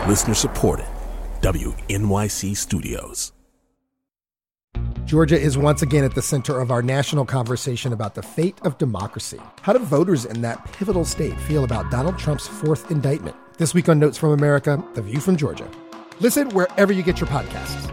Listener supported. WNYC Studios. Georgia is once again at the center of our national conversation about the fate of democracy. How do voters in that pivotal state feel about Donald Trump's fourth indictment? This week on Notes from America, The View from Georgia. Listen wherever you get your podcasts.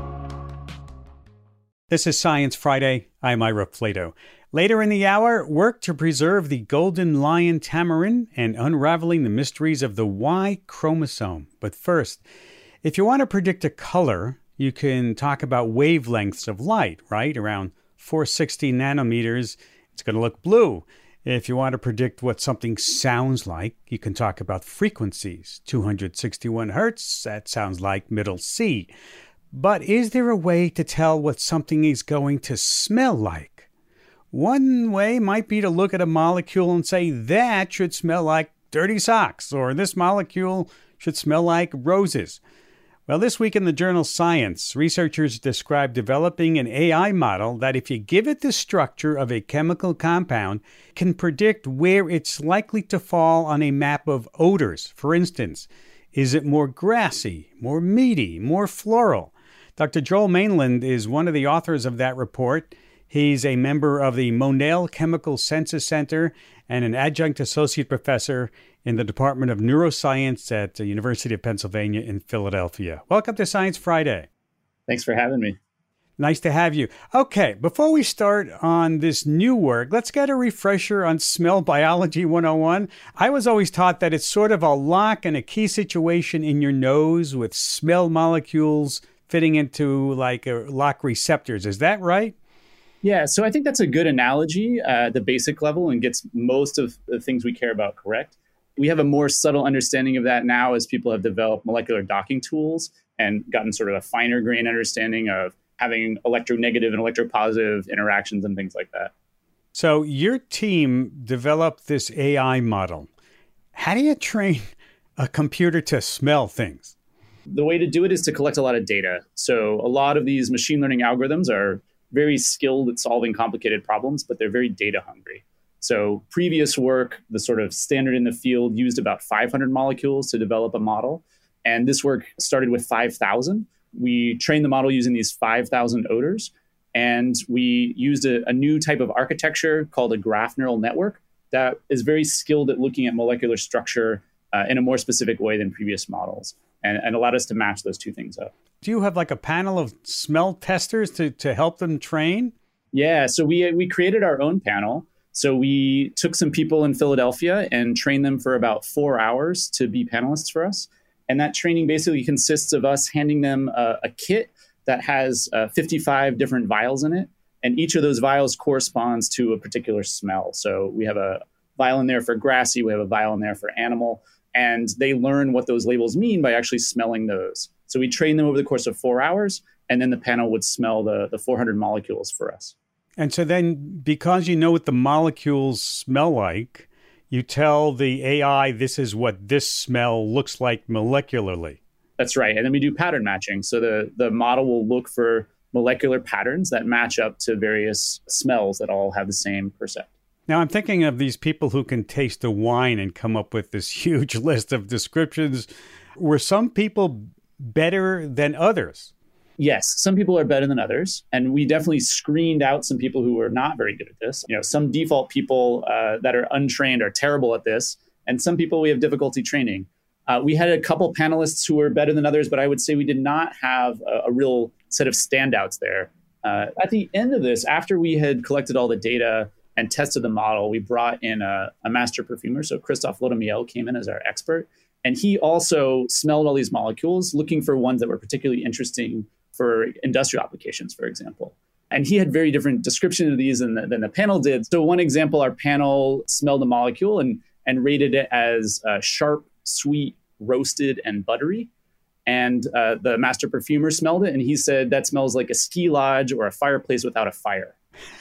This is Science Friday. I'm Ira Flato. Later in the hour, work to preserve the golden lion tamarin and unraveling the mysteries of the Y chromosome. But first, if you want to predict a color, you can talk about wavelengths of light, right? Around 460 nanometers, it's going to look blue. If you want to predict what something sounds like, you can talk about frequencies. 261 hertz, that sounds like middle C. But is there a way to tell what something is going to smell like? One way might be to look at a molecule and say, that should smell like dirty socks, or this molecule should smell like roses. Well, this week in the journal Science, researchers describe developing an AI model that, if you give it the structure of a chemical compound, can predict where it's likely to fall on a map of odors. For instance, is it more grassy, more meaty, more floral? Dr. Joel Mainland is one of the authors of that report. He's a member of the Monell Chemical Senses Center and an adjunct associate professor in the Department of Neuroscience at the University of Pennsylvania in Philadelphia. Welcome to Science Friday. Thanks for having me. Nice to have you. Okay, before we start on this new work, let's get a refresher on Smell Biology 101. I was always taught that it's sort of a lock and a key situation in your nose with smell molecules fitting into like lock receptors. Is that right? Yeah, so I think that's a good analogy at the basic level and gets most of the things we care about correct. We have a more subtle understanding of that now as people have developed molecular docking tools and gotten sort of a finer grain understanding of having electronegative and electropositive interactions and things like that. So your team developed this AI model. How do you train a computer to smell things? The way to do it is to collect a lot of data. So a lot of these machine learning algorithms are very skilled at solving complicated problems, but they're very data hungry. So previous work, the sort of standard in the field, used about 500 molecules to develop a model. And this work started with 5,000. We trained the model using these 5,000 odors. And we used a new type of architecture called a graph neural network that is very skilled at looking at molecular structure in a more specific way than previous models, and allowed us to match those two things up. Do you have like a panel of smell testers to help them train? Yeah, so we created our own panel. So we took some people in Philadelphia and trained them for about 4 hours to be panelists for us. And that training basically consists of us handing them a kit that has 55 different vials in it. And each of those vials corresponds to a particular smell. So we have a vial in there for grassy, we have a vial in there for animal. And they learn what those labels mean by actually smelling those. So we train them over the course of 4 hours, and then the panel would smell the 400 molecules for us. And so then, because you know what the molecules smell like, you tell the AI, this is what this smell looks like molecularly. That's right. And then we do pattern matching. So the model will look for molecular patterns that match up to various smells that all have the same percept. Now, I'm thinking of these people who can taste a wine and come up with this huge list of descriptions. Were some people better than others? Yes, some people are better than others. And we definitely screened out some people who were not very good at this. You know, some default people that are untrained are terrible at this. And some people we have difficulty training. We had a couple panelists who were better than others, but I would say we did not have a real set of standouts there. At the end of this, after we had collected all the data and tested the model, we brought in a master perfumer. So Christophe Lodomiel came in as our expert. And he also smelled all these molecules, looking for ones that were particularly interesting for industrial applications, for example. And he had very different description of these than the panel did. So one example, our panel smelled a molecule and rated it as sharp, sweet, roasted, and buttery. And the master perfumer smelled it, and he said, that smells like a ski lodge or a fireplace without a fire.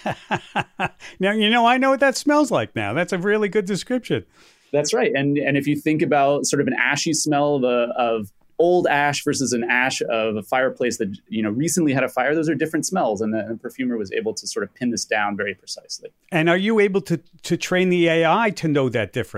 Now, I know what that smells like now. That's a really good description. That's right. And if you think about sort of an ashy smell of old ash versus an ash of a fireplace that recently had a fire, those are different smells. And the perfumer was able to sort of pin this down very precisely. And are you able to train the AI to know that difference?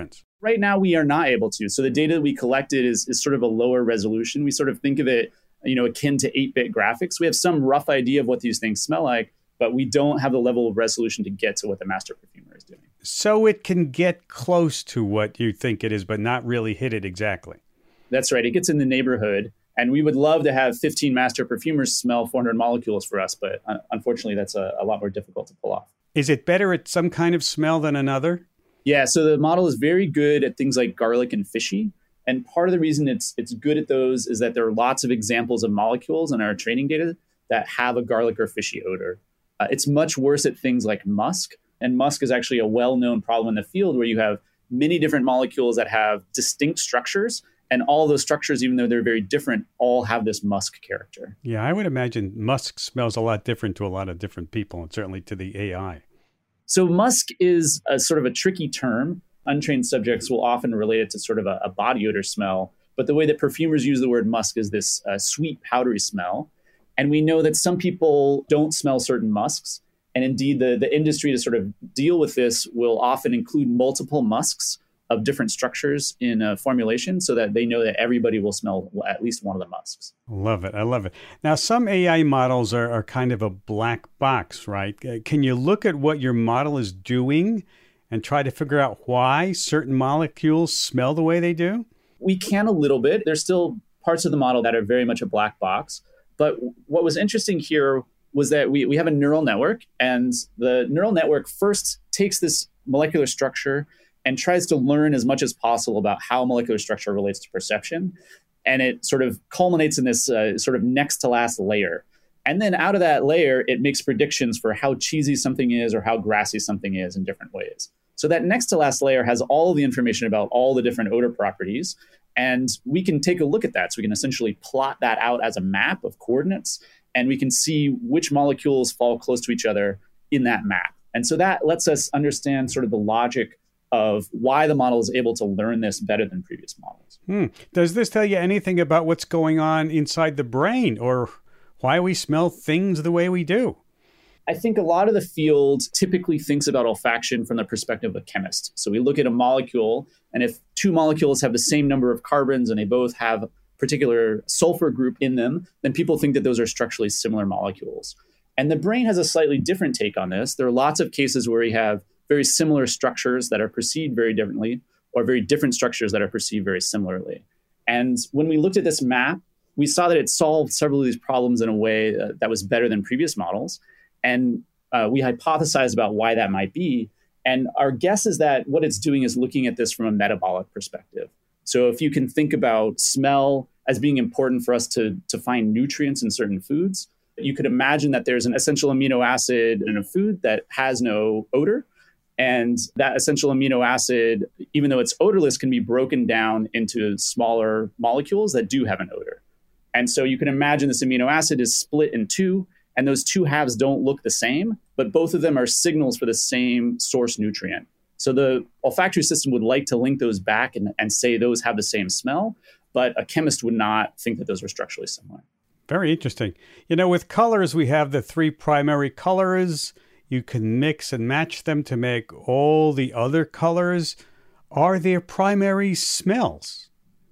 Right now, we are not able to. So the data that we collected is sort of a lower resolution. We sort of think of it, akin to 8-bit graphics. We have some rough idea of what these things smell like, but we don't have the level of resolution to get to what the master perfumer is doing. So it can get close to what you think it is, but not really hit it exactly. That's right. It gets in the neighborhood. And we would love to have 15 master perfumers smell 400 molecules for us, but unfortunately, that's a lot more difficult to pull off. Is it better at some kind of smell than another? Yeah, so the model is very good at things like garlic and fishy. And part of the reason it's good at those is that there are lots of examples of molecules in our training data that have a garlic or fishy odor. It's much worse at things like musk. And musk is actually a well-known problem in the field where you have many different molecules that have distinct structures. And all those structures, even though they're very different, all have this musk character. Yeah, I would imagine musk smells a lot different to a lot of different people, and certainly to the AI. So musk is a sort of a tricky term. Untrained subjects will often relate it to sort of a body odor smell. But the way that perfumers use the word musk is this sweet, powdery smell. And we know that some people don't smell certain musks. And indeed, the industry to sort of deal with this will often include multiple musks of different structures in a formulation so that they know that everybody will smell at least one of the musks. I love it. Now, some AI models are kind of a black box, right? Can you look at what your model is doing and try to figure out why certain molecules smell the way they do? We can a little bit. There's still parts of the model that are very much a black box. But what was interesting here was that we have a neural network, and the neural network first takes this molecular structure and tries to learn as much as possible about how molecular structure relates to perception. And it sort of culminates in this sort of next to last layer. And then out of that layer, it makes predictions for how cheesy something is or how grassy something is in different ways. So that next to last layer has all of the information about all the different odor properties. And we can take a look at that. So we can essentially plot that out as a map of coordinates. And we can see which molecules fall close to each other in that map. And so that lets us understand sort of the logic of why the model is able to learn this better than previous models. Does this tell you anything about what's going on inside the brain or why we smell things the way we do? I think a lot of the field typically thinks about olfaction from the perspective of a chemist. So we look at a molecule, and if two molecules have the same number of carbons and they both have a particular sulfur group in them, then people think that those are structurally similar molecules. And the brain has a slightly different take on this. There are lots of cases where we have very similar structures that are perceived very differently, or very different structures that are perceived very similarly. And when we looked at this map, we saw that it solved several of these problems in a way that was better than previous models. And we hypothesized about why that might be. And our guess is that what it's doing is looking at this from a metabolic perspective. So if you can think about smell as being important for us to find nutrients in certain foods, you could imagine that there's an essential amino acid in a food that has no odor. And that essential amino acid, even though it's odorless, can be broken down into smaller molecules that do have an odor. And so you can imagine this amino acid is split in two, and those two halves don't look the same, but both of them are signals for the same source nutrient. So the olfactory system would like to link those back and say those have the same smell, but a chemist would not think that those were structurally similar. Very interesting. With colors, we have the three primary colors. You can mix and match them to make all the other colors. Are there primary smells?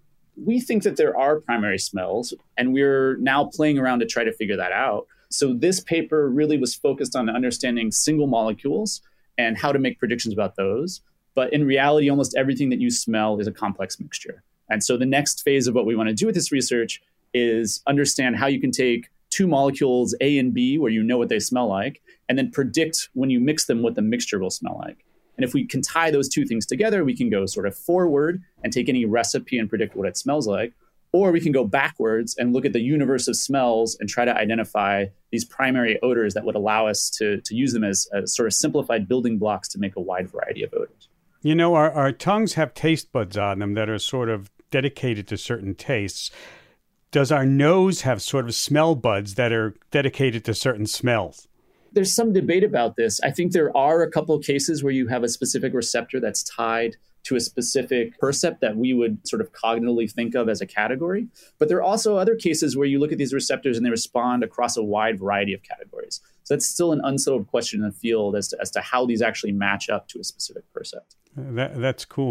We think that there are primary smells, and we're now playing around to try to figure that out. So this paper really was focused on understanding single molecules and how to make predictions about those. But in reality, almost everything that you smell is a complex mixture. And so the next phase of what we want to do with this research is understand how you can take two molecules, A and B, where you know what they smell like, and then predict when you mix them what the mixture will smell like. And if we can tie those two things together, we can go sort of forward and take any recipe and predict what it smells like. Or we can go backwards and look at the universe of smells and try to identify these primary odors that would allow us to use them as sort of simplified building blocks to make a wide variety of odors. Our tongues have taste buds on them that are sort of dedicated to certain tastes. Does our nose have sort of smell buds that are dedicated to certain smells? There's some debate about this. I think there are a couple of cases where you have a specific receptor that's tied to a specific percept that we would sort of cognitively think of as a category. But there are also other cases where you look at these receptors and they respond across a wide variety of categories. So that's still an unsettled question in the field as to how these actually match up to a specific percept. That's cool.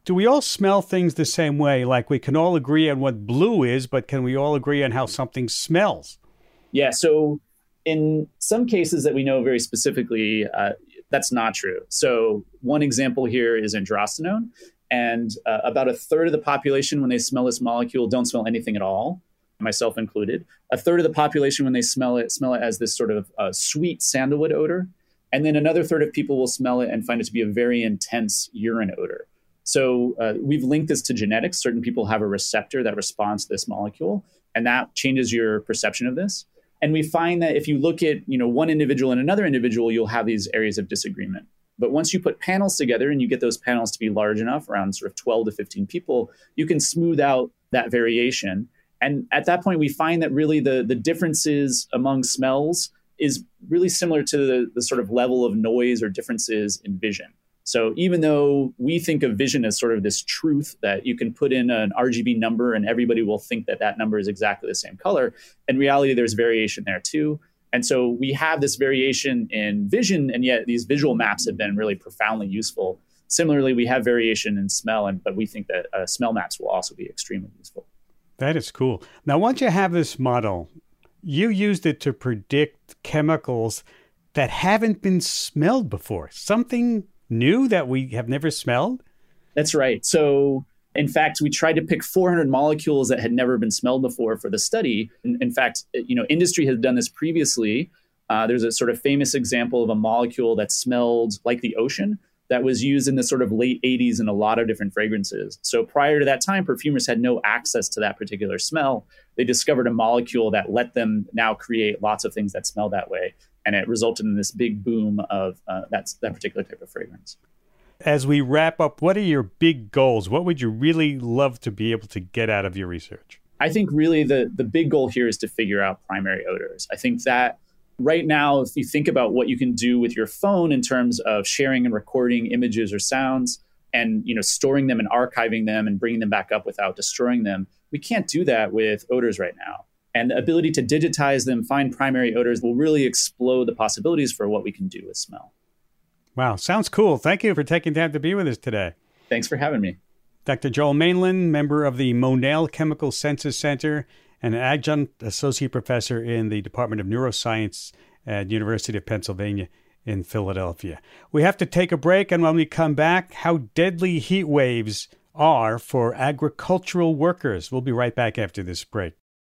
Do we all smell things the same way? Like we can all agree on what blue is, but can we all agree on how something smells? Yeah, so in some cases that we know very specifically, that's not true. So one example here is androstenone. And about a third of the population, when they smell this molecule, don't smell anything at all, myself included. A third of the population, when they smell it as this sort of sweet sandalwood odor. And then another third of people will smell it and find it to be a very intense urine odor. So we've linked this to genetics. Certain people have a receptor that responds to this molecule, and that changes your perception of this. And we find that if you look at, one individual and another individual, you'll have these areas of disagreement. But once you put panels together and you get those panels to be large enough, around sort of 12 to 15 people, you can smooth out that variation. And at that point, we find that really the differences among smells is really similar to the sort of level of noise or differences in vision. So even though we think of vision as sort of this truth that you can put in an RGB number and everybody will think that that number is exactly the same color, in reality, there's variation there too. And so we have this variation in vision, and yet these visual maps have been really profoundly useful. Similarly, we have variation in smell, but we think that smell maps will also be extremely useful. That is cool. Now, once you have this model, you used it to predict chemicals that haven't been smelled before. Something new that we have never smelled? That's right. So in fact, we tried to pick 400 molecules that had never been smelled before for the study. In fact, industry has done this previously. There's a sort of famous example of a molecule that smelled like the ocean that was used in the sort of late 80s in a lot of different fragrances. So prior to that time, perfumers had no access to that particular smell. They discovered a molecule that let them now create lots of things that smell that way. And it resulted in this big boom of that particular type of fragrance. As we wrap up, what are your big goals? What would you really love to be able to get out of your research? I think really the big goal here is to figure out primary odors. I think that right now, if you think about what you can do with your phone in terms of sharing and recording images or sounds and storing them and archiving them and bringing them back up without destroying them, we can't do that with odors right now. And the ability to digitize them, find primary odors, will really explode the possibilities for what we can do with smell. Wow, sounds cool. Thank you for taking time to be with us today. Thanks for having me. Dr. Joel Mainland, member of the Monell Chemical Senses Center and an adjunct associate professor in the Department of Neuroscience at University of Pennsylvania in Philadelphia. We have to take a break, and when we come back, how deadly heat waves are for agricultural workers. We'll be right back after this break.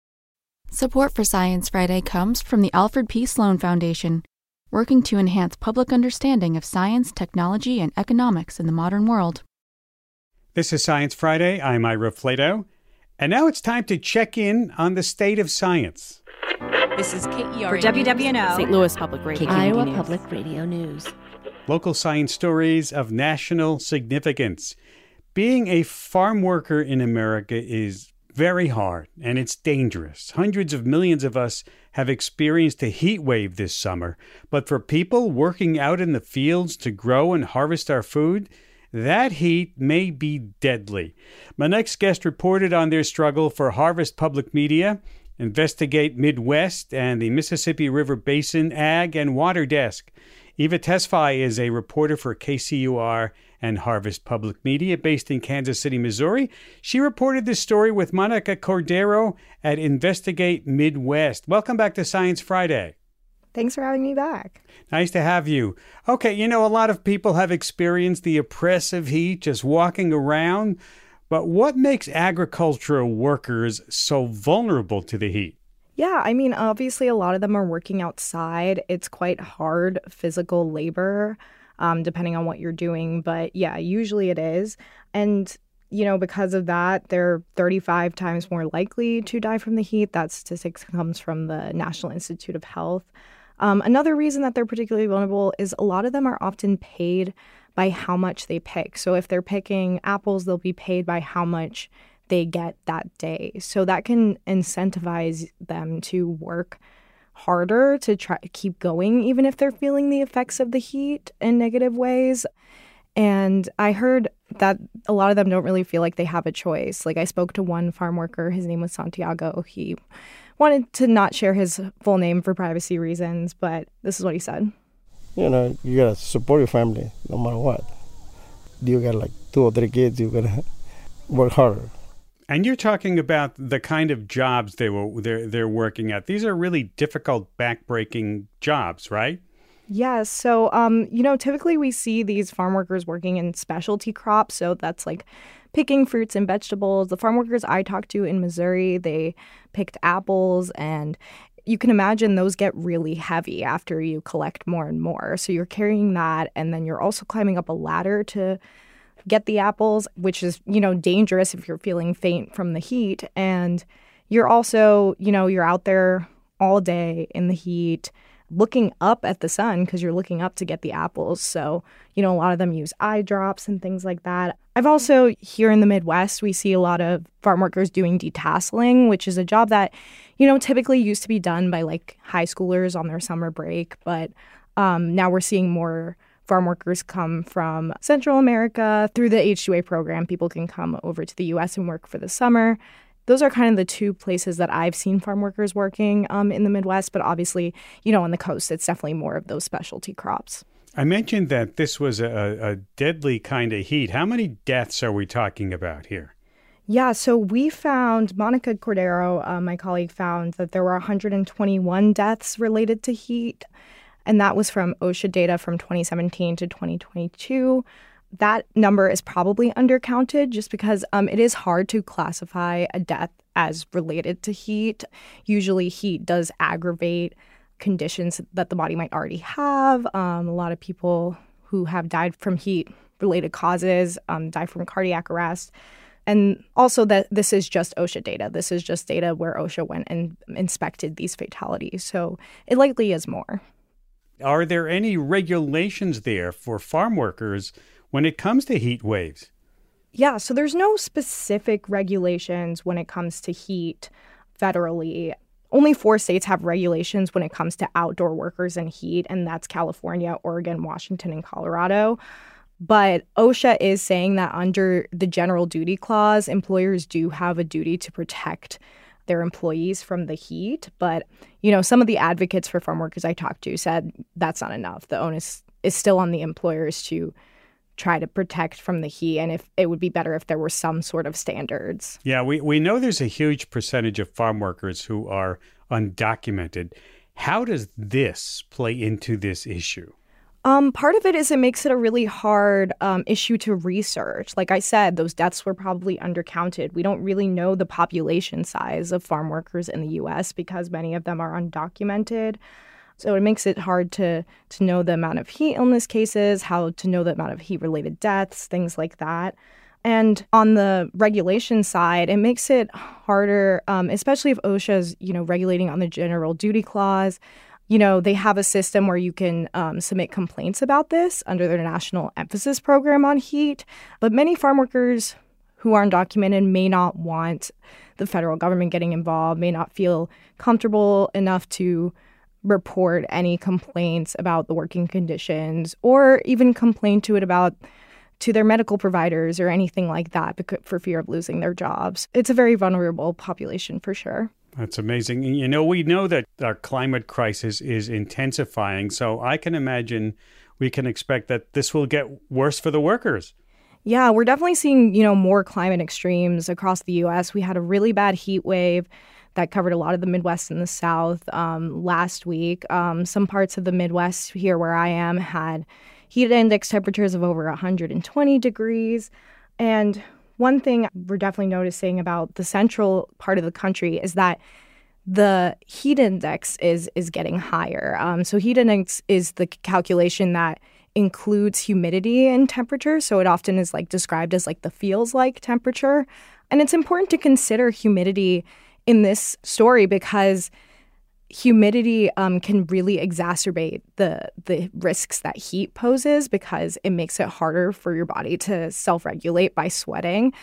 Support for Science Friday comes from the Alfred P. Sloan Foundation, working to enhance public understanding of science, technology, and economics in the modern world. This is Science Friday. I'm Ira Flato. And now it's time to check in on the state of science. This is KERA for WWNO, St. Louis Public Radio, Iowa News. Public Radio News. Local science stories of national significance. Being a farm worker in America is very hard, and it's dangerous. Hundreds of millions of us have experienced a heat wave this summer, but for people working out in the fields to grow and harvest our food, that heat may be deadly. My next guest reported on their struggle for Harvest Public Media, Investigate Midwest, and the Mississippi River Basin Ag and Water Desk. Eva Tesfaye is a reporter for KCUR and Harvest Public Media based in Kansas City, Missouri. She reported this story with Monica Cordero at Investigate Midwest. Welcome back to Science Friday. Thanks for having me back. Nice to have you. Okay, a lot of people have experienced the oppressive heat just walking around, but what makes agricultural workers so vulnerable to the heat? Yeah, obviously a lot of them are working outside. It's quite hard physical labor, depending on what you're doing. But yeah, usually it is. And, because of that, they're 35 times more likely to die from the heat. That statistic comes from the National Institute of Health. Another reason that they're particularly vulnerable is a lot of them are often paid by how much they pick. So if they're picking apples, they'll be paid by how much they get that day. So that can incentivize them to work harder to try to keep going, even if they're feeling the effects of the heat in negative ways. And I heard that a lot of them don't really feel like they have a choice. Like I spoke to one farm worker, his name was Santiago. He wanted to not share his full name for privacy reasons, but this is what he said. You gotta support your family no matter what. you got like 2 or 3 kids, you gotta work harder. And you're talking about the kind of jobs they're working at. These are really difficult, backbreaking jobs, right? Yes. So, typically we see these farm workers working in specialty crops. So that's like picking fruits and vegetables. The farm workers I talked to in Missouri, they picked apples, and you can imagine those get really heavy after you collect more and more. So you're carrying that, and then you're also climbing up a ladder to get the apples, which is, dangerous if you're feeling faint from the heat. And you're also, you're out there all day in the heat looking up at the sun because you're looking up to get the apples. So, a lot of them use eye drops and things like that. I've also, here in the Midwest, we see a lot of farm workers doing detasseling, which is a job that, typically used to be done by like high schoolers on their summer break. But now we're seeing more farm workers come from Central America through the H-2A program. People can come over to the U.S. and work for the summer. Those are kind of the 2 places that I've seen farm workers working in the Midwest. But obviously, on the coast, it's definitely more of those specialty crops. I mentioned that this was a deadly kind of heat. How many deaths are we talking about here? Yeah, so we found, Monica Cordero, my colleague, found that there were 121 deaths related to heat. And that was from OSHA data from 2017 to 2022. That number is probably undercounted just because it is hard to classify a death as related to heat. Usually heat does aggravate conditions that the body might already have. A lot of people who have died from heat-related causes die from cardiac arrest. And also that this is just OSHA data. This is just data where OSHA went and inspected these fatalities. So it likely is more. Are there any regulations there for farm workers when it comes to heat waves? Yeah, so there's no specific regulations when it comes to heat federally. Only 4 states have regulations when it comes to outdoor workers and heat, and that's California, Oregon, Washington, and Colorado. But OSHA is saying that under the general duty clause, employers do have a duty to protect their employees from the heat. But, some of the advocates for farm workers I talked to said that's not enough. The onus is still on the employers to try to protect from the heat, and if it would be better if there were some sort of standards. Yeah, we know there's a huge percentage of farm workers who are undocumented. How does this play into this issue? Part of it is it makes it a really hard issue to research. Like I said, those deaths were probably undercounted. We don't really know the population size of farm workers in the U.S. because many of them are undocumented. So it makes it hard to know the amount of heat illness cases, how to know the amount of heat-related deaths, things like that. And on the regulation side, it makes it harder, especially if OSHA is, regulating on the general duty clause. They have a system where you can submit complaints about this under their National Emphasis Program on heat. But many farm workers who are undocumented may not want the federal government getting involved, may not feel comfortable enough to report any complaints about the working conditions or even complain to their medical providers or anything like that for fear of losing their jobs. It's a very vulnerable population for sure. That's amazing. We know that our climate crisis is intensifying, so I can imagine we can expect that this will get worse for the workers. Yeah, we're definitely seeing, more climate extremes across the U.S. We had a really bad heat wave that covered a lot of the Midwest and the South last week. Some parts of the Midwest here where I am had heat index temperatures of over 120 degrees. And one thing we're definitely noticing about the central part of the country is that the heat index is getting higher. So heat index is the calculation that includes humidity and temperature. So it often is described as the feels like temperature. And it's important to consider humidity in this story because humidity can really exacerbate the risks that heat poses because it makes it harder for your body to self-regulate by sweating.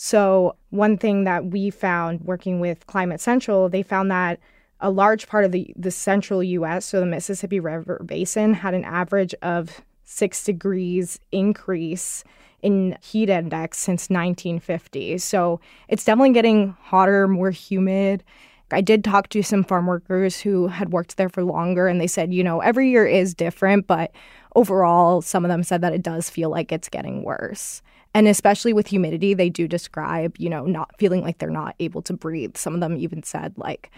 So one thing that we found working with Climate Central, they found that a large part of the central U.S., so the Mississippi River Basin, had an average of 6 degrees increase in heat index since 1950. So it's definitely getting hotter, more humid. I did talk to some farm workers who had worked there for longer, and they said, every year is different, but overall, some of them said that it does feel like it's getting worse. And especially with humidity, they do describe, not feeling like they're not able to breathe. Some of them even said,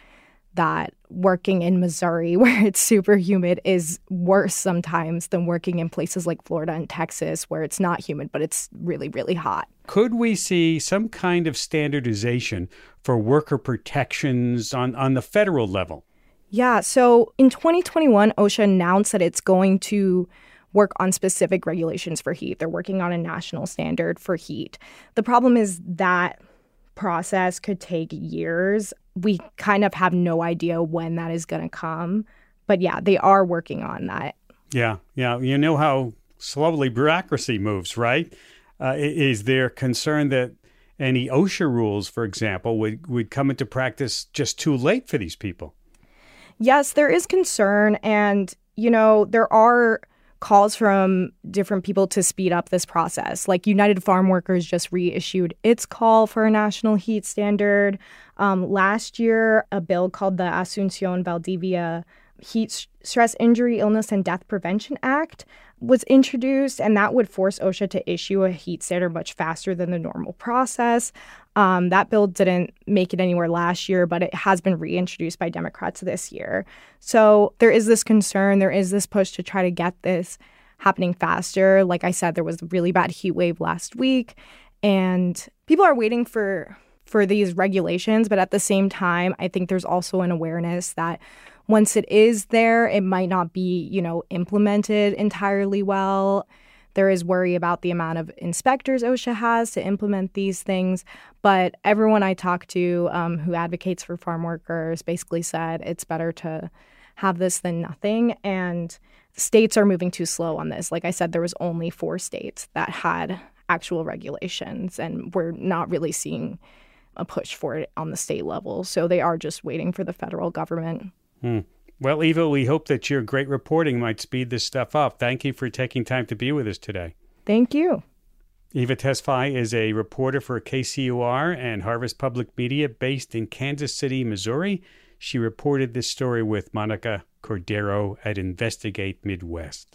that working in Missouri, where it's super humid, is worse sometimes than working in places like Florida and Texas, where it's not humid, but it's really, really hot. Could we see some kind of standardization for worker protections on the federal level? Yeah, so in 2021, OSHA announced that it's going to work on specific regulations for heat. They're working on a national standard for heat. The problem is that process could take years. We kind of have no idea when that is going to come. But yeah, they are working on that. Yeah. You know how slowly bureaucracy moves, right? Is there concern that any OSHA rules, for example, would come into practice just too late for these people? Yes, there is concern. And, there are calls from different people to speed up this process. Like United Farm Workers just reissued its call for a national heat standard. Last year, a bill called the Asuncion Valdivia Heat Stress Injury, Illness, and Death Prevention Act was introduced, and that would force OSHA to issue a heat standard much faster than the normal process. That bill didn't make it anywhere last year, but it has been reintroduced by Democrats this year. So there is this concern, there is this push to try to get this happening faster. Like I said, there was a really bad heat wave last week, and people are waiting for these regulations. But at the same time, I think there's also an awareness that once it is there, it might not be, implemented entirely well. There is worry about the amount of inspectors OSHA has to implement these things. But everyone I talked to who advocates for farm workers basically said it's better to have this than nothing. And states are moving too slow on this. Like I said, there was only 4 states that had actual regulations, and we're not really seeing a push for it on the state level. So they are just waiting for the federal government. Well, Eva, we hope that your great reporting might speed this stuff up. Thank you for taking time to be with us today. Thank you. Eva Tesfaye is a reporter for KCUR and Harvest Public Media based in Kansas City, Missouri. She reported this story with Monica Cordero at Investigate Midwest.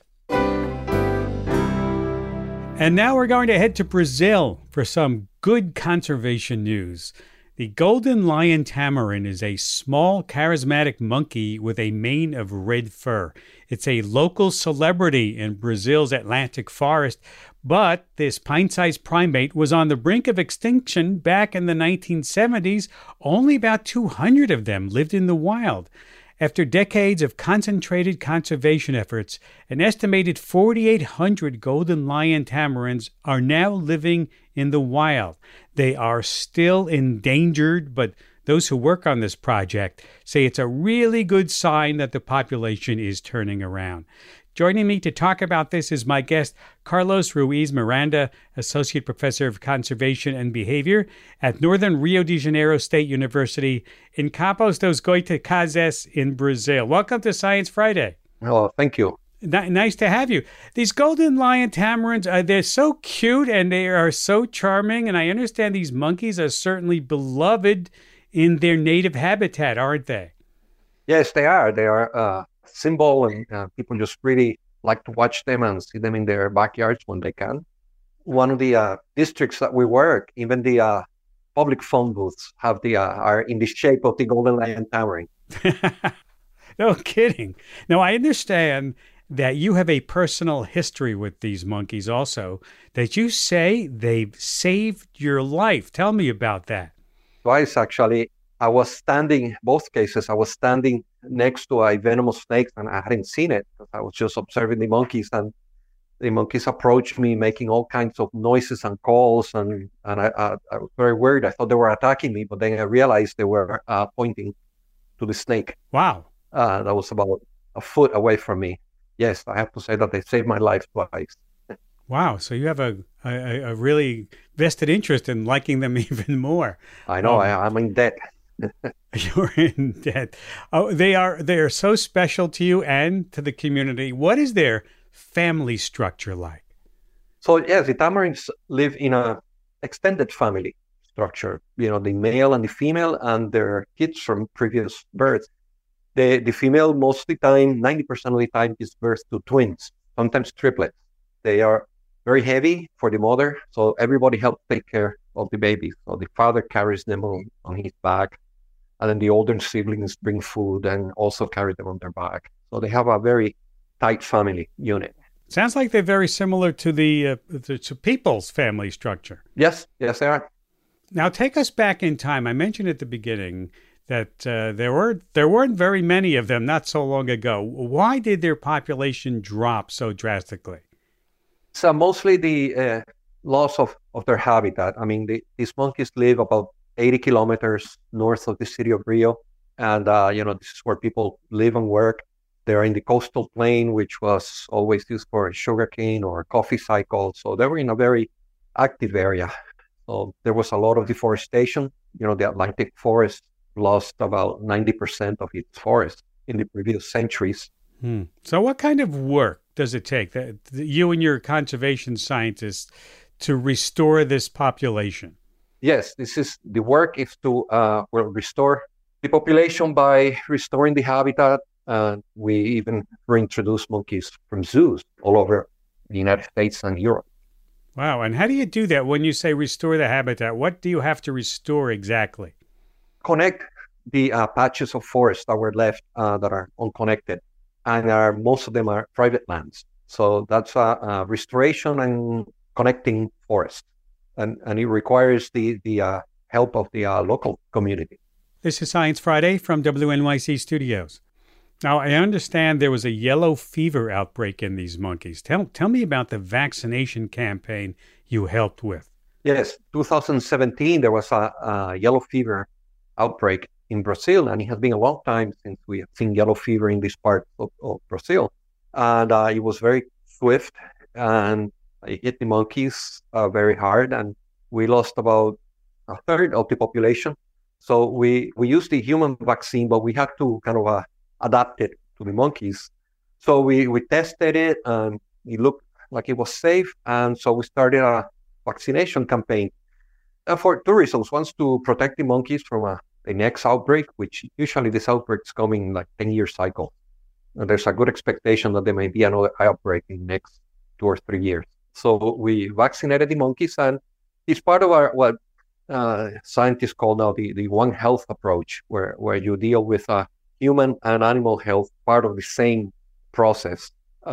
And now we're going to head to Brazil for some good conservation news. The golden lion tamarin is a small, charismatic monkey with a mane of red fur. It's a local celebrity in Brazil's Atlantic forest, but this pint-sized primate was on the brink of extinction back in the 1970s. Only about 200 of them lived in the wild. After decades of concentrated conservation efforts, an estimated 4,800 golden lion tamarins are now living in the wild. They are still endangered, but those who work on this project say it's a really good sign that the population is turning around. Joining me to talk about this is my guest, Carlos Ruiz Miranda, Associate Professor of Conservation and Behavior at Northern Rio de Janeiro State University in Campos dos Goytacazes in Brazil. Welcome to Science Friday. Oh, thank you. Nice to have you. These golden lion tamarins, they're so cute and they are so charming. And I understand these monkeys are certainly beloved in their native habitat, aren't they? Yes, they are. They are a symbol, and people just really like to watch them and see them in their backyards when they can. One of the districts that we work, even the public phone booths are in the shape of the golden lion tamarin. No kidding. Now, I understand that you have a personal history with these monkeys also, that you say they've saved your life. Tell me about that. Twice, actually. Both cases, I was standing next to a venomous snake and I hadn't seen it because I was just observing the monkeys, and the monkeys approached me making all kinds of noises and calls, and I was very worried. I thought they were attacking me, but then I realized they were pointing to the snake. Wow. That was about a foot away from me. Yes, I have to say that they saved my life twice. Wow. So you have a really vested interest in liking them even more. I know. I'm in debt. You're in debt. Oh, they are so special to you and to the community. What is their family structure like? So yes, the tamarins live in an extended family. structure. The male and the female and their kids from previous births. The female most of the time, 90% of the time, gives birth to twins, sometimes triplets. They are very heavy for the mother, so everybody helps take care of the baby. So the father carries them on his back, and then the older siblings bring food and also carry them on their back. So they have a very tight family unit. Sounds like they're very similar to to people's family structure. Yes, they are. Now take us back in time. I mentioned at the beginning that there weren't very many of them not so long ago. Why did their population drop so drastically? So mostly the loss of their habitat. I mean, these monkeys live about 80 kilometers north of the city of Rio, and this is where people live and work. They're in the coastal plain, which was always used for sugarcane or coffee cycle. So they were in a very active area. So there was a lot of deforestation. The Atlantic forest lost about 90% of its forest in the previous centuries. So what kind of work does it take, that you and your conservation scientists, to restore this population? Yes, the work is to restore the population by restoring the habitat. We even reintroduce monkeys from zoos all over the United States and Europe. Wow. And how do you do that when you say restore the habitat? What do you have to restore exactly? Connect the patches of forest that were left that are unconnected. And most of them are private lands. So that's restoration and connecting forest. And it requires the help of the local community. This is Science Friday from WNYC Studios. Now, I understand there was a yellow fever outbreak in these monkeys. Tell me about the vaccination campaign you helped with. Yes, 2017, there was a yellow fever outbreak in Brazil, and it has been a long time since we have seen yellow fever in this part of Brazil. And it was very swift, and it hit the monkeys very hard, and we lost about a third of the population. So we used the human vaccine, but we had to kind of adapt it to the monkeys. So we tested it, and it looked like it was safe, and so we started a vaccination campaign for two reasons. One, to protect the monkeys from the next outbreak, which usually this outbreak is coming in like 10-year cycle. And there's a good expectation that there may be another outbreak in the next 2 or 3 years. So we vaccinated the monkeys, and it's part of our what scientists call now the One Health approach, where you deal with human and animal health, part of the same process.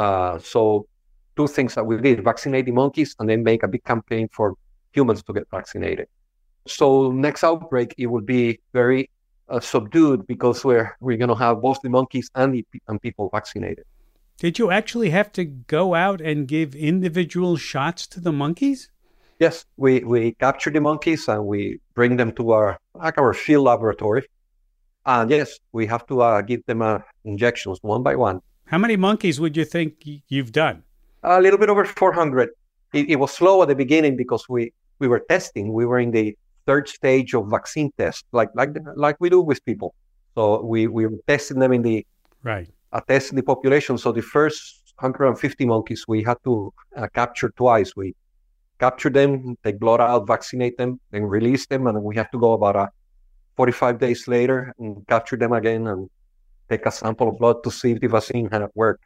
So two things that we did: vaccinate the monkeys and then make a big campaign for humans to get vaccinated. So next outbreak, it will be very subdued because we're going to have both the monkeys and people vaccinated. Did you actually have to go out and give individual shots to the monkeys? Yes, we capture the monkeys and we bring them to our field laboratory. And yes, we have to give them injections one by one. How many monkeys would you think you've done? A little bit over 400. It was slow at the beginning because we were testing. We were in the third stage of vaccine test, like we do with people. So we were testing them in the testing the population. So the first 150 monkeys we had to capture twice. We captured them, take blood out, vaccinate them, then release them, and then we have to go about 45 days later and capture them again and take a sample of blood to see if the vaccine had worked.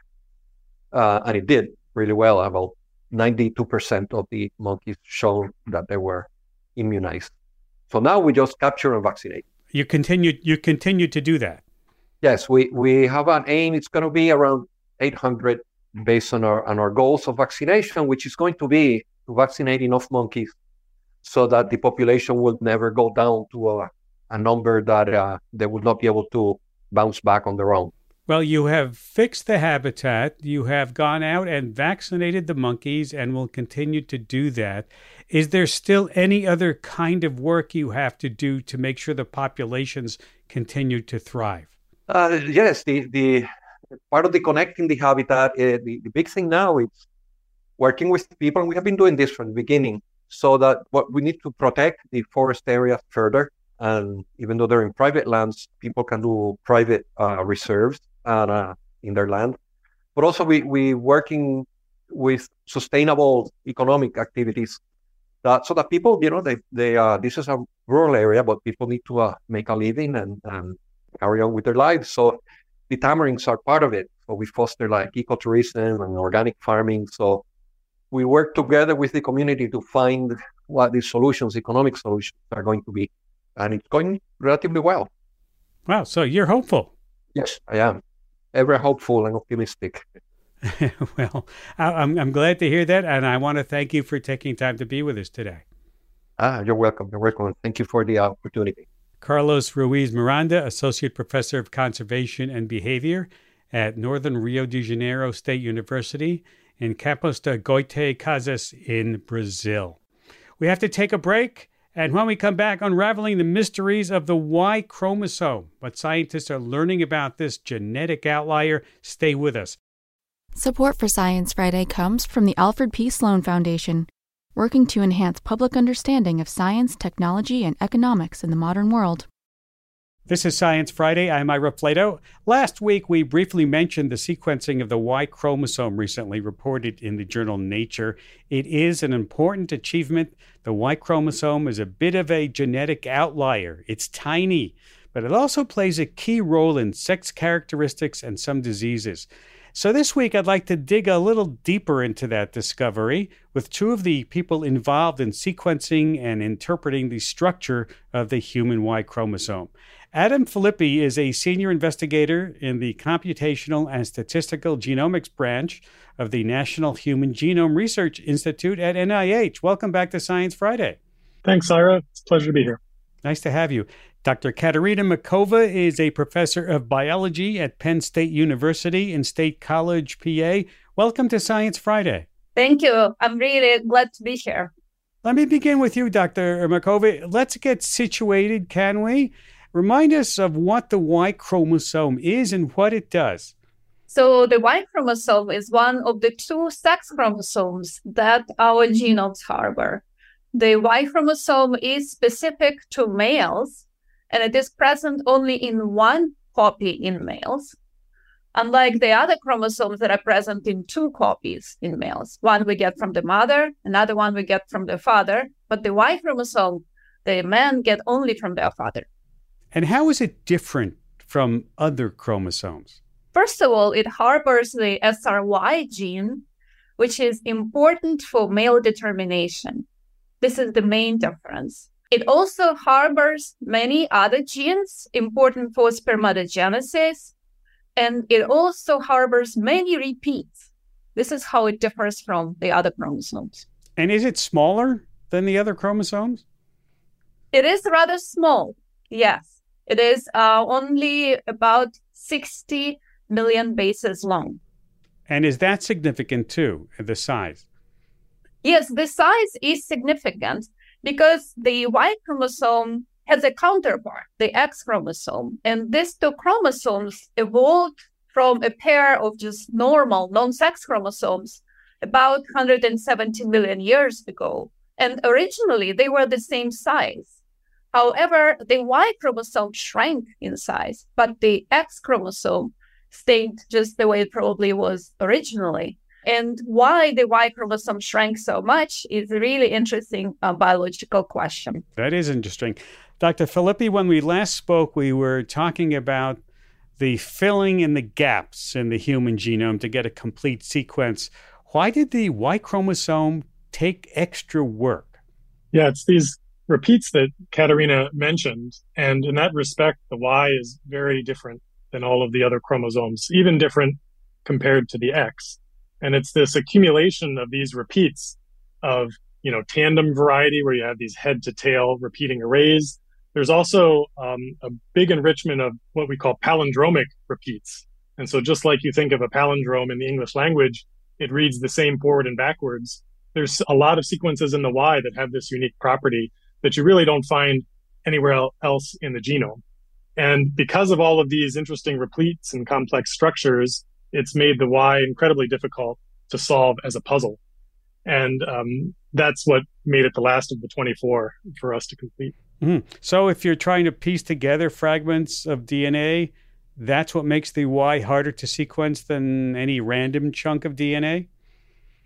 And it did really well. About 92% of the monkeys showed that they were immunized. So now we just capture and vaccinate. You continue to do that? Yes, we have an aim. It's going to be around 800 based on our goals of vaccination, which is going to be to vaccinate enough monkeys so that the population will never go down to a number that they will not be able to bounce back on their own. Well, you have fixed the habitat, you have gone out and vaccinated the monkeys and will continue to do that. Is there still any other kind of work you have to do to make sure the populations continue to thrive? Yes, the part of the connecting the habitat, the big thing now is working with people. And we have been doing this from the beginning, so that what we need to protect the forest area further. And even though they're in private lands, people can do private reserves in their land. But also we working with sustainable economic activities So that people, this is a rural area, but people need to make a living and carry on with their lives. So the tamarins are part of it. So we foster like ecotourism and organic farming. So we work together with the community to find what the solutions, economic solutions, are going to be. And it's going relatively well. Wow, so you're hopeful. Yes, I am. Ever hopeful and optimistic. Well, I'm glad to hear that, and I want to thank you for taking time to be with us today. You're welcome. You're welcome. Thank you for the opportunity. Carlos Ruiz Miranda, Associate Professor of Conservation and Behavior at Northern Rio de Janeiro State University in Campos de Goytacazes in Brazil. We have to take a break, and when we come back, unraveling the mysteries of the Y chromosome. What scientists are learning about this genetic outlier. Stay with us. Support for Science Friday comes from the Alfred P. Sloan Foundation, working to enhance public understanding of science, technology, and economics in the modern world. This is Science Friday. I'm Ira Flatow. Last week, we briefly mentioned the sequencing of the Y chromosome recently reported in the journal Nature. It is an important achievement. The Y chromosome is a bit of a genetic outlier. It's tiny, but it also plays a key role in sex characteristics and some diseases. So this week, I'd like to dig a little deeper into that discovery with two of the people involved in sequencing and interpreting the structure of the human Y chromosome. Adam Filippi is a senior investigator in the Computational and Statistical Genomics branch of the National Human Genome Research Institute at NIH. Welcome back to Science Friday. Thanks, Ira. It's a pleasure to be here. Nice to have you. Dr. Katerina Makova is a professor of biology at Penn State University in State College, PA. Welcome to Science Friday. Thank you. I'm really glad to be here. Let me begin with you, Dr. Makova. Let's get situated, can we? Remind us of what the Y chromosome is and what it does. So the Y chromosome is one of the two sex chromosomes that our genomes harbor. The Y chromosome is specific to males, and it is present only in one copy in males, unlike the other chromosomes that are present in two copies in males. One we get from the mother, another one we get from the father, but the Y chromosome, the men get only from their father. And how is it different from other chromosomes? First of all, it harbors the SRY gene, which is important for male determination. This is the main difference. It also harbors many other genes important for spermatogenesis, and it also harbors many repeats. This is how it differs from the other chromosomes. And is it smaller than the other chromosomes? It is rather small, yes. It is only about 60 million bases long. And is that significant too, the size? Yes, the size is significant because the Y chromosome has a counterpart, the X chromosome. And these two chromosomes evolved from a pair of just normal non-sex chromosomes about 170 million years ago. And originally, they were the same size. However, the Y chromosome shrank in size, but the X chromosome stayed just the way it probably was originally. And why the Y chromosome shrank so much is a really interesting biological question. That is interesting. Dr. Filippi, when we last spoke, we were talking about the filling in the gaps in the human genome to get a complete sequence. Why did the Y chromosome take extra work? Yeah, it's these repeats that Katerina mentioned. And in that respect, the Y is very different than all of the other chromosomes, even different compared to the X. And it's this accumulation of these repeats of, tandem variety where you have these head to tail repeating arrays. There's also a big enrichment of what we call palindromic repeats. And so just like you think of a palindrome in the English language, it reads the same forward and backwards. There's a lot of sequences in the Y that have this unique property that you really don't find anywhere else in the genome. And because of all of these interesting repeats and complex structures, it's made the Y incredibly difficult to solve as a puzzle. And that's what made it the last of the 24 for us to complete. Mm-hmm. So if you're trying to piece together fragments of DNA, that's what makes the Y harder to sequence than any random chunk of DNA?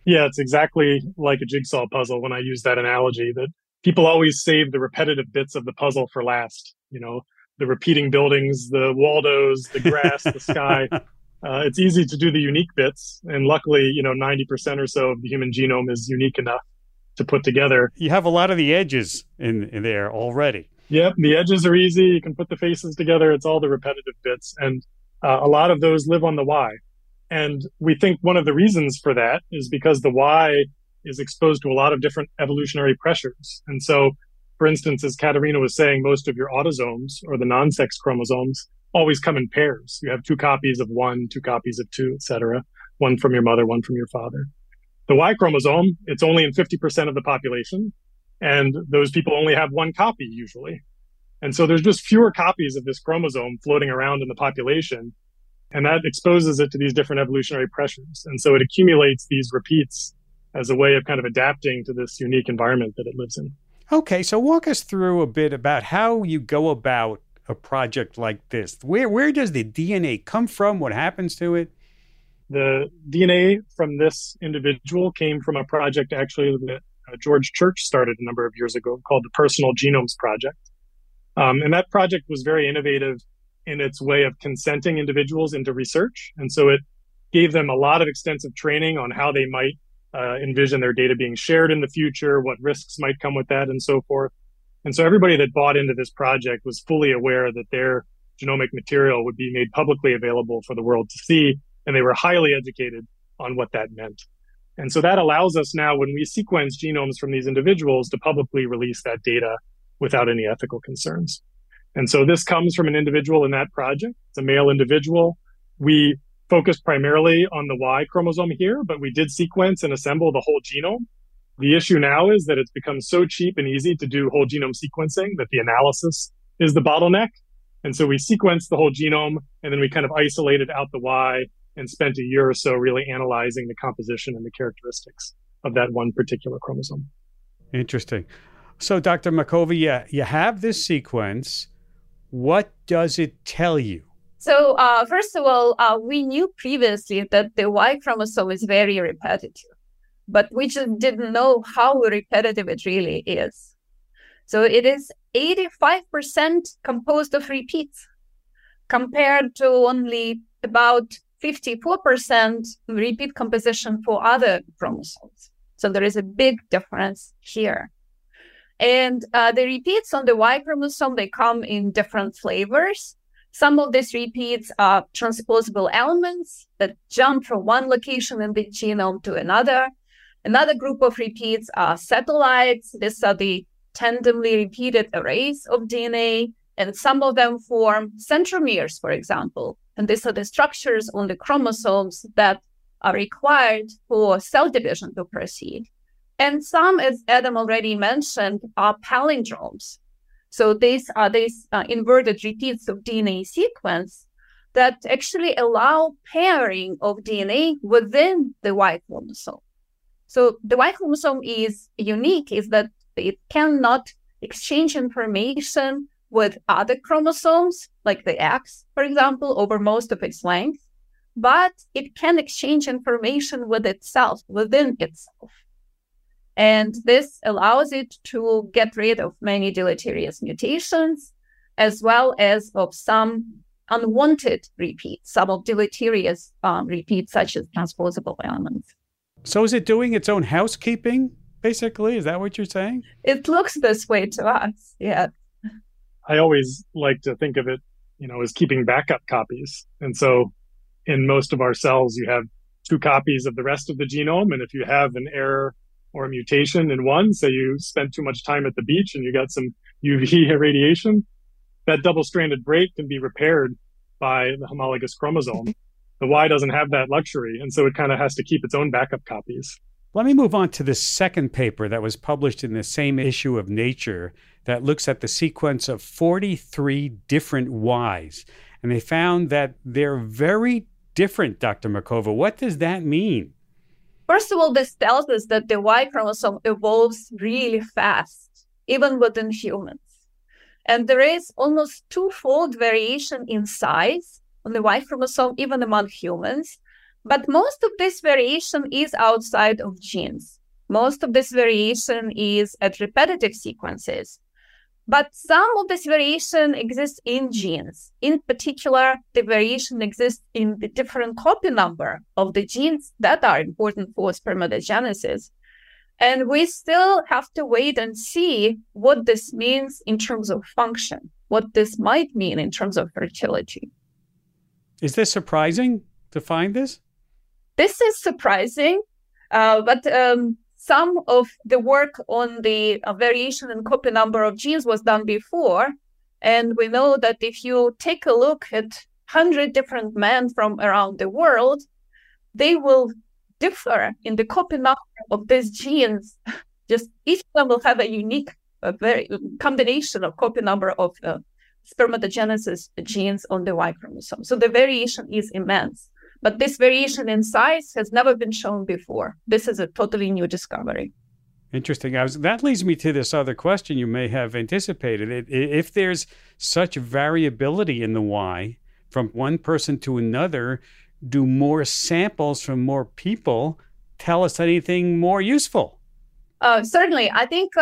Yeah, it's exactly like a jigsaw puzzle when I use that analogy, that people always save the repetitive bits of the puzzle for last. The repeating buildings, the Waldos, the grass, the sky. It's easy to do the unique bits. And luckily, 90% or so of the human genome is unique enough to put together. You have a lot of the edges in there already. Yep, the edges are easy. You can put the faces together. It's all the repetitive bits. And a lot of those live on the Y. And we think one of the reasons for that is because the Y is exposed to a lot of different evolutionary pressures. And so, for instance, as Katerina was saying, most of your autosomes, or the non-sex chromosomes, always come in pairs. You have 2 copies of one, 2 copies of two, etc. One from your mother, one from your father. The Y chromosome, it's only in 50% of the population, and those people only have 1 copy usually. And so there's just fewer copies of this chromosome floating around in the population, and that exposes it to these different evolutionary pressures. And so it accumulates these repeats as a way of kind of adapting to this unique environment that it lives in. Okay, so walk us through a bit about how you go about a project like this. Where does the DNA come from? What happens to it? The DNA from this individual came from a project actually that George Church started a number of years ago called the Personal Genomes Project. And that project was very innovative in its way of consenting individuals into research. And so it gave them a lot of extensive training on how they might envision their data being shared in the future, what risks might come with that, and so forth. And so everybody that bought into this project was fully aware that their genomic material would be made publicly available for the world to see, and they were highly educated on what that meant. And so that allows us now, when we sequence genomes from these individuals, to publicly release that data without any ethical concerns. And so this comes from an individual in that project. It's a male individual. We focused primarily on the Y chromosome here, but we did sequence and assemble the whole genome. The issue now is that it's become so cheap and easy to do whole genome sequencing that the analysis is the bottleneck. And so we sequenced the whole genome, and then we kind of isolated out the Y and spent a year or so really analyzing the composition and the characteristics of that one particular chromosome. Interesting. So, Dr. Markova, you have this sequence. What does it tell you? So, first of all, we knew previously that the Y chromosome is very repetitive, but we just didn't know how repetitive it really is. So it is 85% composed of repeats, compared to only about 54% repeat composition for other chromosomes. So there is a big difference here. And the repeats on the Y chromosome, they come in different flavors. Some of these repeats are transposable elements that jump from one location in the genome to another. Another group of repeats are satellites. These are the tandemly repeated arrays of DNA, and some of them form centromeres, for example. And these are the structures on the chromosomes that are required for cell division to proceed. And some, as Adam already mentioned, are palindromes. So these are inverted repeats of DNA sequence that actually allow pairing of DNA within the Y chromosome. So the Y chromosome is unique, is that it cannot exchange information with other chromosomes, like the X, for example, over most of its length, but it can exchange information with itself, within itself. And this allows it to get rid of many deleterious mutations, as well as of some unwanted repeats, some of deleterious repeats, such as transposable elements. So is it doing its own housekeeping, basically? Is that what you're saying? It looks this way to us, yeah. I always like to think of it, as keeping backup copies. And so in most of our cells, you have 2 copies of the rest of the genome. And if you have an error or a mutation in one, say you spent too much time at the beach and you got some UV irradiation, that double-stranded break can be repaired by the homologous chromosome. The Y doesn't have that luxury, and so it kind of has to keep its own backup copies. Let me move on to the second paper that was published in the same issue of Nature that looks at the sequence of 43 different Ys. And they found that they're very different, Dr. Markova. What does that mean? First of all, this tells us that the Y chromosome evolves really fast, even within humans. And there is almost 2-fold variation in size on the Y chromosome, even among humans. But most of this variation is outside of genes. Most of this variation is at repetitive sequences. But some of this variation exists in genes. In particular, the variation exists in the different copy number of the genes that are important for spermatogenesis. And we still have to wait and see what this means in terms of function, what this might mean in terms of fertility. Is this surprising to find this? This is surprising, but some of the work on the variation in copy number of genes was done before. And we know that if you take a look at 100 different men from around the world, they will differ in the copy number of these genes. Just each of them will have a unique combination of copy number of spermatogenesis genes on the Y chromosome. So the variation is immense. But this variation in size has never been shown before. This is a totally new discovery. Interesting. That leads me to this other question you may have anticipated. If there's such variability in the Y from one person to another, do more samples from more people tell us anything more useful? Certainly. I think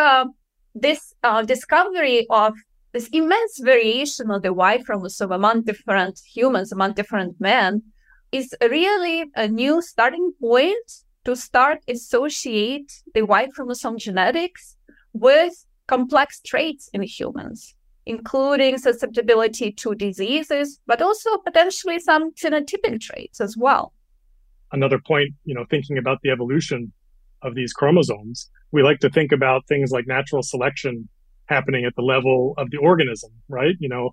this discovery of this immense variation of the Y chromosome among different humans, among different men, is really a new starting point to start associate the Y chromosome genetics with complex traits in humans, including susceptibility to diseases, but also potentially some phenotypic traits as well. Another point, thinking about the evolution of these chromosomes, we like to think about things like natural selection happening at the level of the organism, right?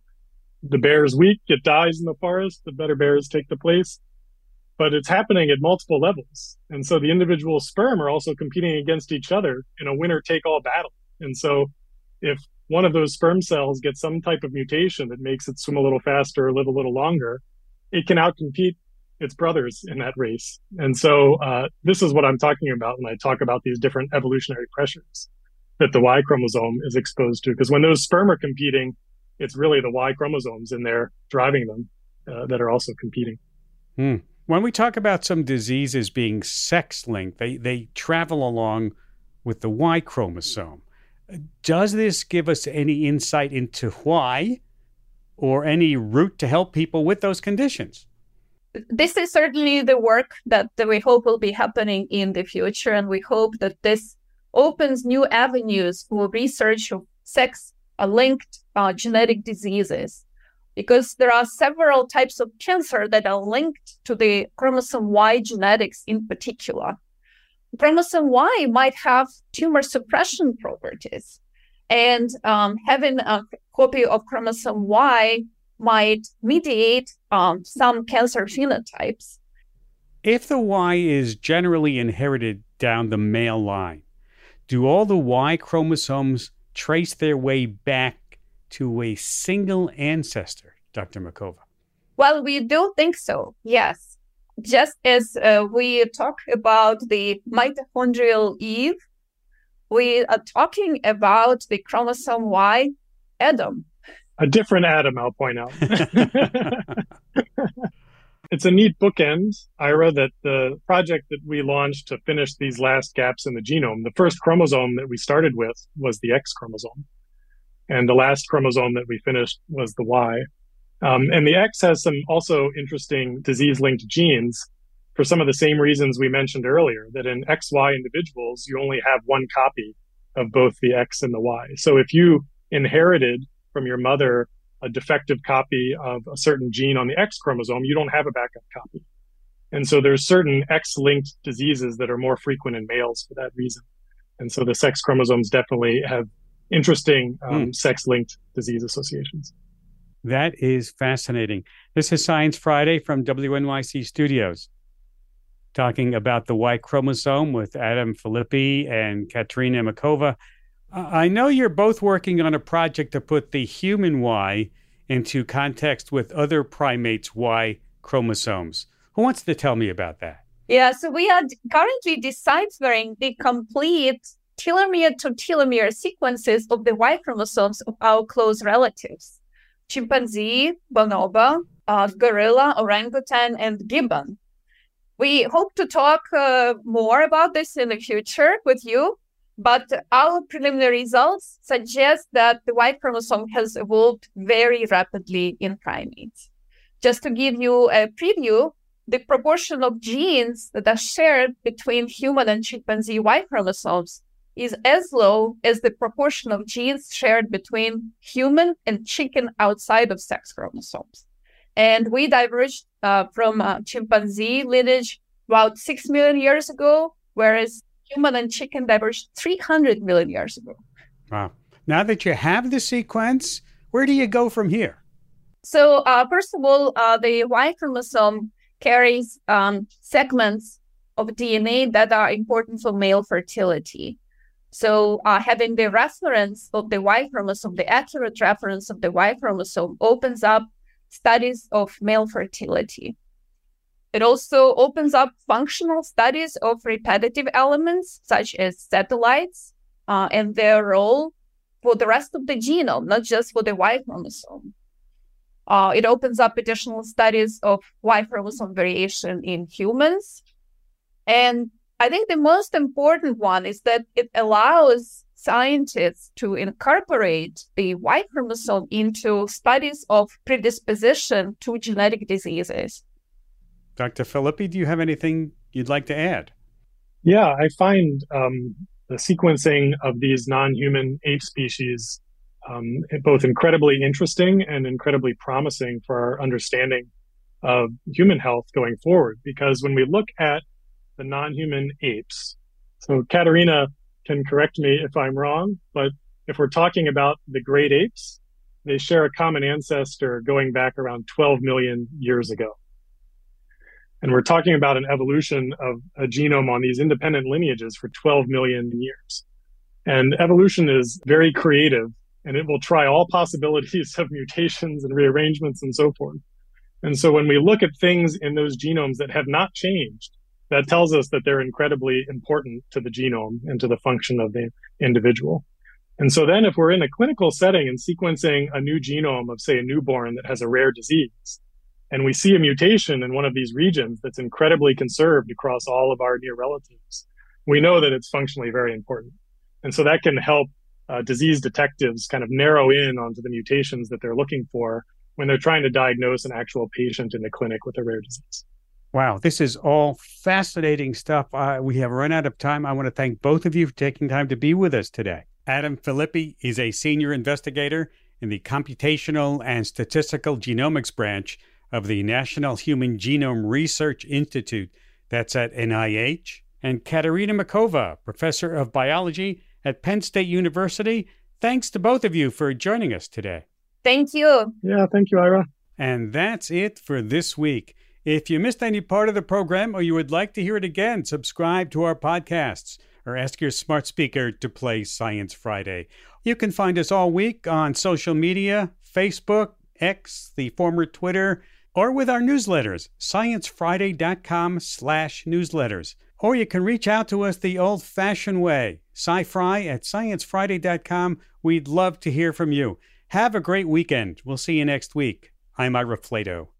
The bear is weak, it dies in the forest, the better bears take the place. But it's happening at multiple levels. And so the individual sperm are also competing against each other in a winner-take-all battle. And so if one of those sperm cells gets some type of mutation that makes it swim a little faster or live a little longer, it can outcompete its brothers in that race. And so this is what I'm talking about when I talk about these different evolutionary pressures that the Y chromosome is exposed to. Because when those sperm are competing, it's really the Y chromosomes in there driving them that are also competing. When we talk about some diseases being sex-linked, they travel along with the Y chromosome. Does this give us any insight into why or any route to help people with those conditions? This is certainly the work that we hope will be happening in the future, and we hope that this opens new avenues for research of sex-linked genetic diseases. Because there are several types of cancer that are linked to the chromosome Y genetics in particular. Chromosome Y might have tumor suppression properties, and having a copy of chromosome Y might mediate some cancer phenotypes. If the Y is generally inherited down the male line, do all the Y chromosomes trace their way back to a single ancestor, Dr. Makova? Well, we do think so, yes. Just as we talk about the mitochondrial Eve, we are talking about the chromosome Y Adam. A different Adam, I'll point out. It's a neat bookend, Ira, that the project that we launched to finish these last gaps in the genome, the first chromosome that we started with was the X chromosome. And the last chromosome that we finished was the Y. And the X has some also interesting disease-linked genes for some of the same reasons we mentioned earlier, that in XY individuals, you only have one copy of both the X and the Y. So if you inherited from your mother a defective copy of a certain gene on the X chromosome, you don't have a backup copy. And so there's certain X-linked diseases that are more frequent in males for that reason. And so the sex chromosomes definitely have interesting sex-linked disease associations. That is fascinating. This is Science Friday from WNYC Studios, talking about the Y chromosome with Adam Filippi and Katerina Makova. I know you're both working on a project to put the human Y into context with other primates' Y chromosomes. Who wants to tell me about that? Yeah, so we are currently deciphering the complete telomere to telomere sequences of the Y chromosomes of our close relatives: chimpanzee, bonobo, gorilla, orangutan, and gibbon. We hope to talk more about this in the future with you, but our preliminary results suggest that the Y chromosome has evolved very rapidly in primates. Just to give you a preview, the proportion of genes that are shared between human and chimpanzee Y chromosomes is as low as the proportion of genes shared between human and chicken outside of sex chromosomes. And we diverged from chimpanzee lineage about 6 million years ago, whereas human and chicken diverged 300 million years ago. Wow. Now that you have the sequence, where do you go from here? So first of all, the Y chromosome carries segments of DNA that are important for male fertility. So having the reference of the Y chromosome, the accurate reference of the Y chromosome, opens up studies of male fertility. It also opens up functional studies of repetitive elements, such as satellites, and their role for the rest of the genome, not just for the Y chromosome. It opens up additional studies of Y chromosome variation in humans. And I think the most important one is that it allows scientists to incorporate the Y chromosome into studies of predisposition to genetic diseases. Dr. Filippi, do you have anything you'd like to add? Yeah, I find the sequencing of these non-human ape species both incredibly interesting and incredibly promising for our understanding of human health going forward. Because when we look at the non-human apes, so Katerina can correct me if I'm wrong, but if we're talking about the great apes, they share a common ancestor going back around 12 million years ago. And we're talking about an evolution of a genome on these independent lineages for 12 million years. And evolution is very creative, and it will try all possibilities of mutations and rearrangements and so forth. And so when we look at things in those genomes that have not changed, that tells us that they're incredibly important to the genome and to the function of the individual. And so then if we're in a clinical setting and sequencing a new genome of, say, a newborn that has a rare disease, and we see a mutation in one of these regions that's incredibly conserved across all of our near relatives, we know that it's functionally very important. And so that can help disease detectives kind of narrow in onto the mutations that they're looking for when they're trying to diagnose an actual patient in the clinic with a rare disease. Wow, this is all fascinating stuff. We have run out of time. I want to thank both of you for taking time to be with us today. Adam Filippi is a senior investigator in the Computational and Statistical Genomics branch of the National Human Genome Research Institute, that's at NIH, and Katerina Makova, professor of biology at Penn State University. Thanks to both of you for joining us today. Thank you. Yeah, thank you, Ira. And that's it for this week. If you missed any part of the program or you would like to hear it again, subscribe to our podcasts or ask your smart speaker to play Science Friday. You can find us all week on social media, Facebook, X, the former Twitter, or with our newsletters, sciencefriday.com/newsletters. Or you can reach out to us the old-fashioned way, scifry@sciencefriday.com. We'd love to hear from you. Have a great weekend. We'll see you next week. I'm Ira Flato.